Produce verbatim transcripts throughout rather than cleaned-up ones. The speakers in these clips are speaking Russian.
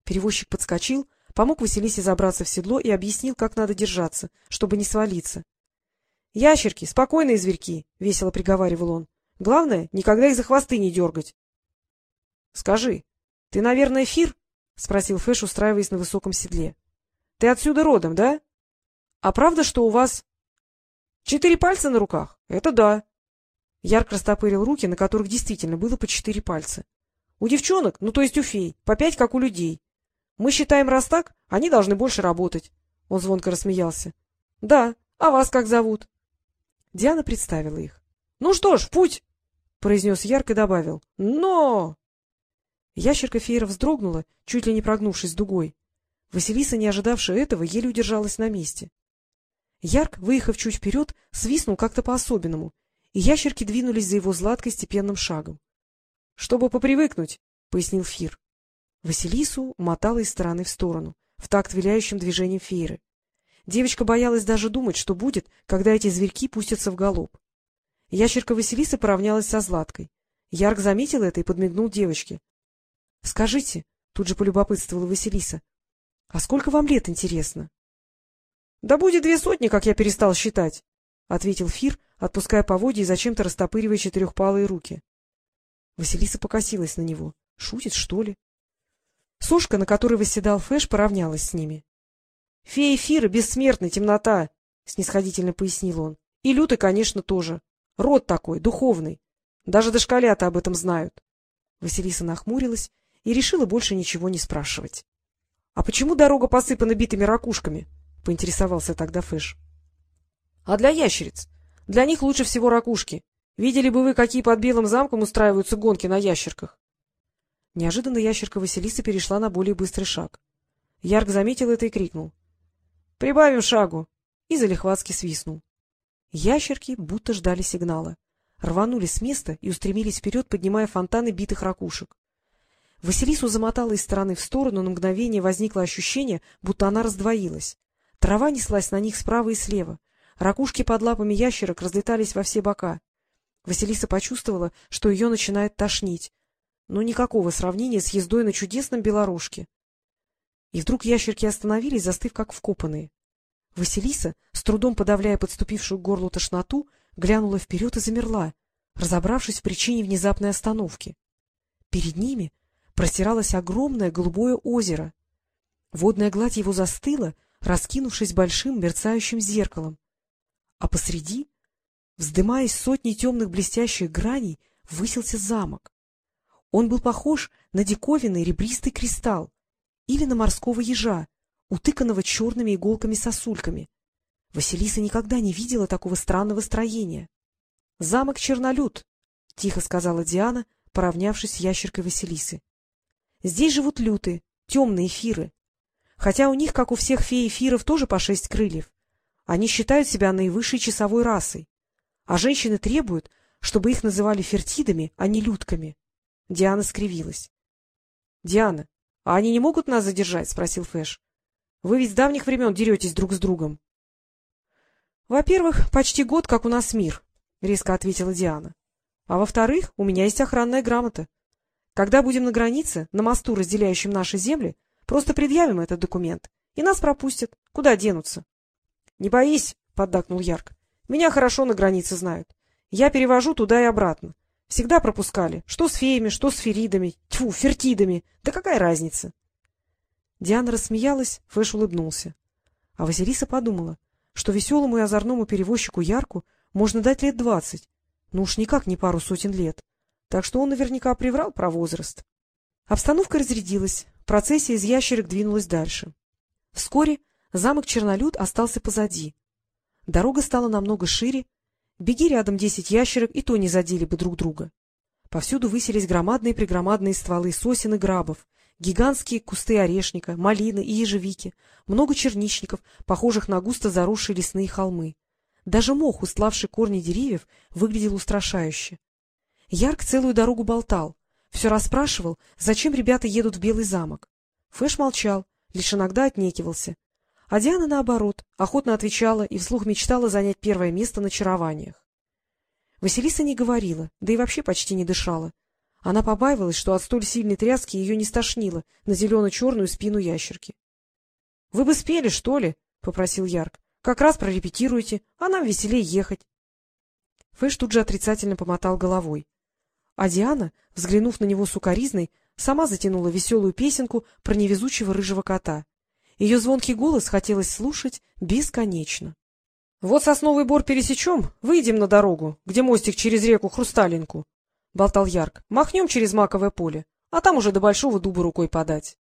Перевозчик подскочил, помог Василисе забраться в седло и объяснил, как надо держаться, чтобы не свалиться. — Ящерки, спокойные зверьки, — весело приговаривал он. — Главное, никогда их за хвосты не дергать. — Скажи, ты, наверное, Фир? — спросил Фэш, устраиваясь на высоком седле. — Ты отсюда родом, да? А правда, что у вас... — Четыре пальца на руках? Это да. Ярк растопырил руки, на которых действительно было по четыре пальца. — У девчонок, ну то есть у фей, по пять, как у людей. Мы считаем, раз так, они должны больше работать. Он звонко рассмеялся. — Да, а вас как зовут? Диана представила их. — Ну что ж, в путь! — произнес Ярк и добавил. — Но! Ящерка Феера вздрогнула, чуть ли не прогнувшись дугой. Василиса, не ожидавшая этого, еле удержалась на месте. Ярк, выехав чуть вперед, свистнул как-то по-особенному, и ящерки двинулись за его Златкой степенным шагом. — Чтобы попривыкнуть, — пояснил Фир. Василису мотала из стороны в сторону, в такт виляющим движением Фееры. Девочка боялась даже думать, что будет, когда эти зверьки пустятся в галоп. Ящерка Василиса поравнялась со Златкой. Ярк заметил это и подмигнул девочке. — Скажите, — тут же полюбопытствовала Василиса, — а сколько вам лет, интересно? — Да будет две сотни, как я перестал считать, — ответил Фир, отпуская поводья и зачем-то растопыривая четырехпалые руки. Василиса покосилась на него. Шутит, что ли? Сошка, на которой восседал Фэш, поравнялась с ними. — Феи Фира бессмертны, темнота, — снисходительно пояснил он. — И люты, конечно, тоже. Род такой, духовный. Даже дошколята об этом знают. Василиса нахмурилась и решила больше ничего не спрашивать. — А почему дорога посыпана битыми ракушками? — поинтересовался тогда Фэш. — А для ящериц. Для них лучше всего ракушки. Видели бы вы, какие под Белым замком устраиваются гонки на ящерках. Неожиданно ящерка Василиса перешла на более быстрый шаг. Ярк заметил это и крикнул. — Прибавим шагу! И залихватски свистнул. Ящерки будто ждали сигнала. Рванули с места и устремились вперед, поднимая фонтаны битых ракушек. Василису замотало из стороны в сторону, на мгновение возникло ощущение, будто она раздвоилась. Трава неслась на них справа и слева. Ракушки под лапами ящерок разлетались во все бока. Василиса почувствовала, что ее начинает тошнить. Но никакого сравнения с ездой на чудесном белорожке. И вдруг ящерки остановились, застыв как вкопанные. Василиса, с трудом подавляя подступившую к горлу тошноту, глянула вперед и замерла, разобравшись в причине внезапной остановки. Перед ними простиралось огромное голубое озеро. Водная гладь его застыла, раскинувшись большим мерцающим зеркалом. А посреди, вздымаясь сотней темных блестящих граней, высился замок. Он был похож на диковинный ребристый кристалл или на морского ежа, утыканного черными иголками-сосульками. Василиса никогда не видела такого странного строения. — Замок Чернолюд, — тихо сказала Диана, поравнявшись с ящеркой Василисы. — Здесь живут люты, темные фиры. Хотя у них, как у всех фей-эфиров, тоже по шесть крыльев. Они считают себя наивысшей часовой расой. А женщины требуют, чтобы их называли фертидами, а не людками. Диана скривилась. — Диана, а они не могут нас задержать? — спросил Фэш. — Вы ведь с давних времен деретесь друг с другом. — Во-первых, почти год, как у нас мир, — резко ответила Диана. — А во-вторых, у меня есть охранная грамота. Когда будем на границе, на мосту, разделяющем наши земли, просто предъявим этот документ, и нас пропустят. Куда денутся? — Не боись, — поддакнул Ярк. — Меня хорошо на границе знают. Я перевожу туда и обратно. Всегда пропускали. Что с феями, что с феридами. Тьфу, фертидами. Да какая разница? Диана рассмеялась, Фэш улыбнулся. А Василиса подумала, что веселому и озорному перевозчику Ярку можно дать лет двадцать, ну уж никак не пару сотен лет, так что он наверняка приврал про возраст. Обстановка разрядилась, процессия из ящерок двинулась дальше. Вскоре замок Чернолюд остался позади. Дорога стала намного шире, беги рядом десять ящерок, и то не задели бы друг друга. Повсюду высились громадные-прегромадные стволы сосен и грабов, гигантские кусты орешника, малины и ежевики, много черничников, похожих на густо заросшие лесные холмы. Даже мох, устлавший корни деревьев, выглядел устрашающе. Ярк целую дорогу болтал, все расспрашивал, зачем ребята едут в Белый замок. Фэш молчал, лишь иногда отнекивался. А Диана, наоборот, охотно отвечала и вслух мечтала занять первое место на чарованиях. Василиса не говорила, да и вообще почти не дышала. Она побаивалась, что от столь сильной тряски ее не стошнило на зелено-черную спину ящерки. — Вы бы спели, что ли? — попросил Ярк. — Как раз прорепетируйте, а нам веселее ехать. Фэш тут же отрицательно помотал головой. А Диана, взглянув на него сукоризной, сама затянула веселую песенку про невезучего рыжего кота. Ее звонкий голос хотелось слушать бесконечно. — Вот сосновый бор пересечем, выйдем на дорогу, где мостик через реку Хрусталинку, — болтал Ярк. — Махнем через маковое поле, а там уже до большого дуба рукой подать.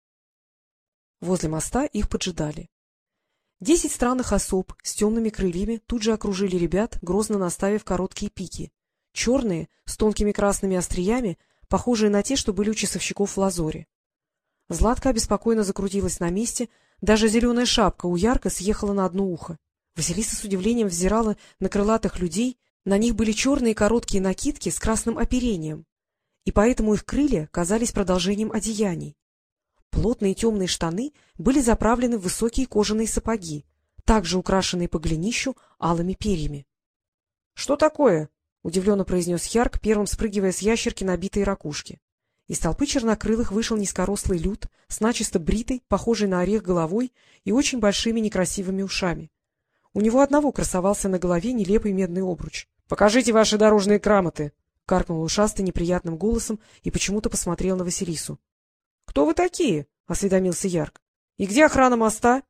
Возле моста их поджидали. Десять странных особ с темными крыльями тут же окружили ребят, грозно наставив короткие пики. Черные, с тонкими красными остриями, похожие на те, что были у часовщиков в лазоре. Златка обеспокоенно закрутилась на месте, даже зеленая шапка у Ярка съехала на одно ухо. Василиса с удивлением взирала на крылатых людей, на них были черные короткие накидки с красным оперением, и поэтому их крылья казались продолжением одеяний. Плотные темные штаны были заправлены в высокие кожаные сапоги, также украшенные по голенищу алыми перьями. — Что такое? — удивленно произнес Ярк, первым спрыгивая с ящерки набитые ракушки. Из толпы чернокрылых вышел низкорослый Лют с начисто бритой, похожей на орех головой и очень большими некрасивыми ушами. У него одного красовался на голове нелепый медный обруч. — Покажите ваши дорожные грамоты! — каркнул ушастый неприятным голосом и почему-то посмотрел на Василису. — Кто вы такие? — осведомился Ярк. — И где охрана моста?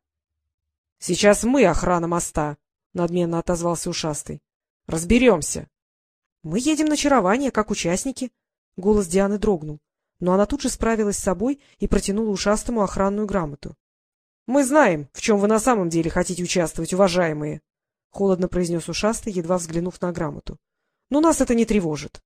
— Сейчас мы охрана моста, — надменно отозвался ушастый. — Разберемся. — Мы едем на чарование, как участники. Голос Дианы дрогнул, но она тут же справилась с собой и протянула ушастому охранную грамоту. — Мы знаем, в чем вы на самом деле хотите участвовать, уважаемые, — холодно произнес ушастый, едва взглянув на грамоту. — Но нас это не тревожит.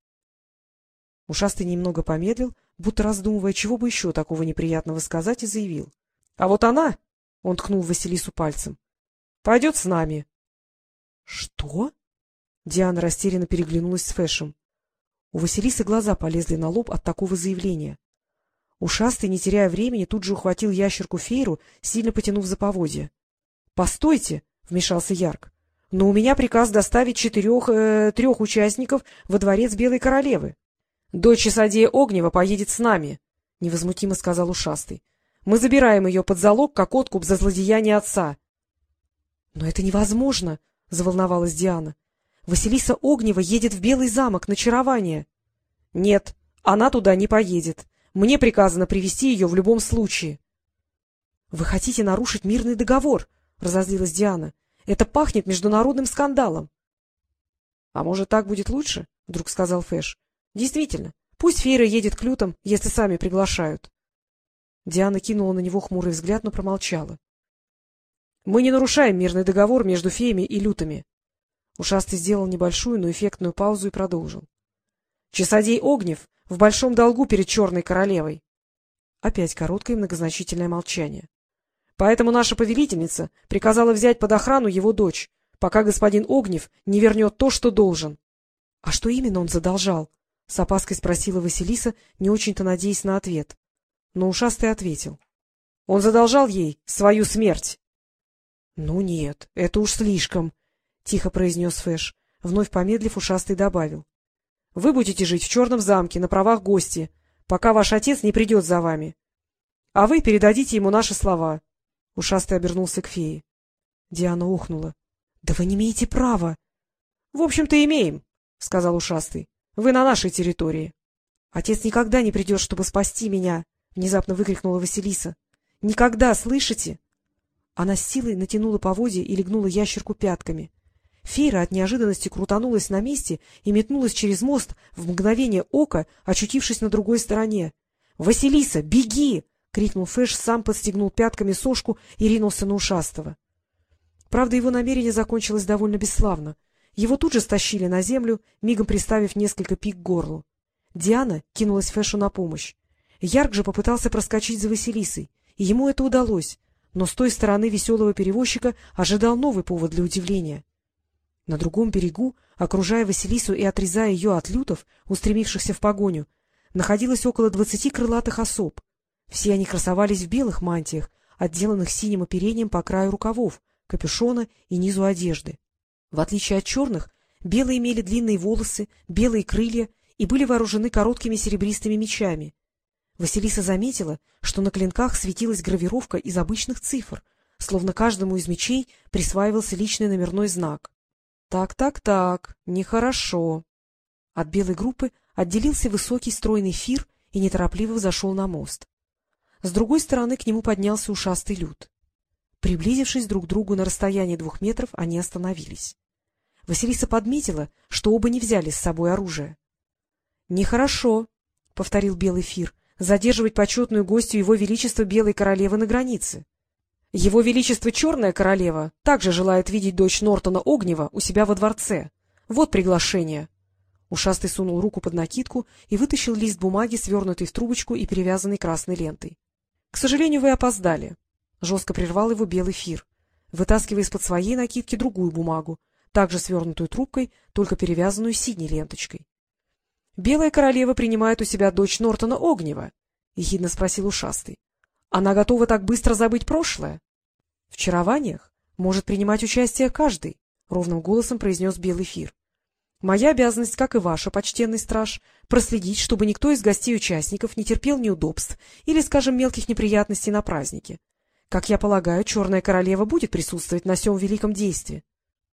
Ушастый немного помедлил, будто раздумывая, чего бы еще такого неприятного сказать, и заявил. — А вот она, — он ткнул Василису пальцем, — пойдет с нами. — Что? Диана растерянно переглянулась с Фэшем. У Василисы глаза полезли на лоб от такого заявления. Ушастый, не теряя времени, тут же ухватил ящерку Фейру, сильно потянув за поводья. — Постойте! — вмешался Ярк. — Но у меня приказ доставить четырех, э, трех участников во дворец Белой Королевы. — Дочь часодея Огнева поедет с нами, — невозмутимо сказал ушастый. — Мы забираем ее под залог, как откуп за злодеяние отца. — Но это невозможно, — заволновалась Диана. — Василиса Огнева едет в Белый замок на чарование. — Нет, она туда не поедет. Мне приказано привести ее в любом случае. — Вы хотите нарушить мирный договор, — разозлилась Диана. — Это пахнет международным скандалом. — А может, так будет лучше? — вдруг сказал Фэш. — Действительно, пусть Фейра едет к лютам, если сами приглашают. Диана кинула на него хмурый взгляд, но промолчала. — Мы не нарушаем мирный договор между феями и лютами. Ушастый сделал небольшую, но эффектную паузу и продолжил. — Часодей Огнев в большом долгу перед Черной Королевой. Опять короткое и многозначительное молчание. — Поэтому наша повелительница приказала взять под охрану его дочь, пока господин Огнев не вернет то, что должен. — А что именно он задолжал? — с опаской спросила Василиса, не очень-то надеясь на ответ. Но ушастый ответил. — Он задолжал ей свою смерть. — Ну нет, это уж слишком, — тихо произнес Фэш. Вновь помедлив, ушастый добавил. — Вы будете жить в Черном замке на правах гостя, пока ваш отец не придет за вами. А вы передадите ему наши слова. Ушастый обернулся к фее. Диана охнула. — Да вы не имеете права. — В общем-то, имеем, — сказал ушастый. — Вы на нашей территории. — Отец никогда не придет, чтобы спасти меня, — внезапно выкрикнула Василиса. — Никогда, слышите? Она с силой натянула поводья и легнула ящерку пятками. Фейра от неожиданности крутанулась на месте и метнулась через мост, в мгновение ока очутившись на другой стороне. — Василиса, беги! — крикнул Фэш, сам подстегнул пятками сошку и ринулся на ушастого. Правда, его намерение закончилось довольно бесславно. Его тут же стащили на землю, мигом приставив несколько пик к горлу. Диана кинулась Фэшу на помощь. Ярк же попытался проскочить за Василисой, и ему это удалось, но с той стороны веселого перевозчика ожидал новый повод для удивления. На другом берегу, окружая Василису и отрезая ее от лютов, устремившихся в погоню, находилось около двадцати крылатых особ. Все они красовались в белых мантиях, отделанных синим оперением по краю рукавов, капюшона и низу одежды. В отличие от черных, белые имели длинные волосы, белые крылья и были вооружены короткими серебристыми мечами. Василиса заметила, что на клинках светилась гравировка из обычных цифр, словно каждому из мечей присваивался личный номерной знак. Так, так, так, нехорошо. От белой группы отделился высокий стройный Фир и неторопливо взошел на мост. С другой стороны к нему поднялся ушастый Люд. Приблизившись друг к другу на расстоянии двух метров, они остановились. Василиса подметила, что оба не взяли с собой оружие. — Нехорошо, — повторил белый Фир, — задерживать почетную гостью его величества Белой Королевы на границе. Его величество Черная Королева также желает видеть дочь Нортона Огнева у себя во дворце. Вот приглашение. Ушастый сунул руку под накидку и вытащил лист бумаги, свернутый в трубочку и перевязанный красной лентой. — К сожалению, вы опоздали. Жестко прервал его белый Фир, вытаскивая из-под своей накидки другую бумагу, также свернутую трубкой, только перевязанную синей ленточкой. — Белая Королева принимает у себя дочь Нортона Огнева? — ехидно спросил ушастый. — Она готова так быстро забыть прошлое? — В чарованиях может принимать участие каждый, — ровным голосом произнес белый Фир. — Моя обязанность, как и ваша, почтенный страж, проследить, чтобы никто из гостей-участников не терпел неудобств или, скажем, мелких неприятностей на празднике. Как я полагаю, Черная Королева будет присутствовать на сём великом действии.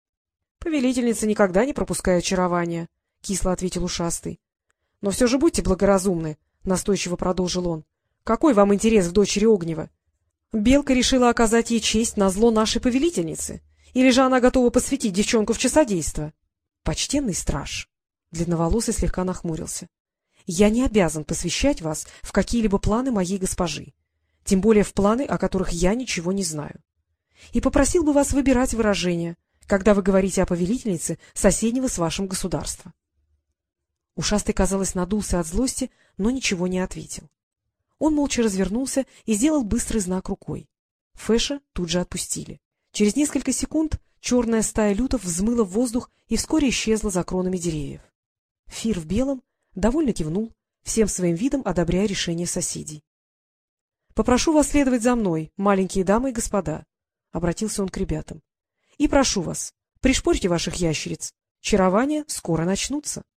— Повелительница никогда не пропускает чарования, — кисло ответил ушастый. — Но все же будьте благоразумны, — настойчиво продолжил он. — Какой вам интерес в дочери Огнева? Белка решила оказать ей честь назло нашей повелительницы? Или же она готова посвятить девчонку в часодейство? — Почтенный страж, — длинноволосый слегка нахмурился, — я не обязан посвящать вас в какие-либо планы моей госпожи, тем более в планы, о которых я ничего не знаю. И попросил бы вас выбирать выражения, когда вы говорите о повелительнице соседнего с вашим государства. Ушастый, казалось, надулся от злости, но ничего не ответил. Он молча развернулся и сделал быстрый знак рукой. Фэша тут же отпустили. Через несколько секунд черная стая лютов взмыла в воздух и вскоре исчезла за кронами деревьев. Фир в белом довольно кивнул, всем своим видом одобряя решение соседей. — Попрошу вас следовать за мной, маленькие дамы и господа, — обратился он к ребятам. — И прошу вас, пришпорьте ваших ящериц. Чарования скоро начнутся.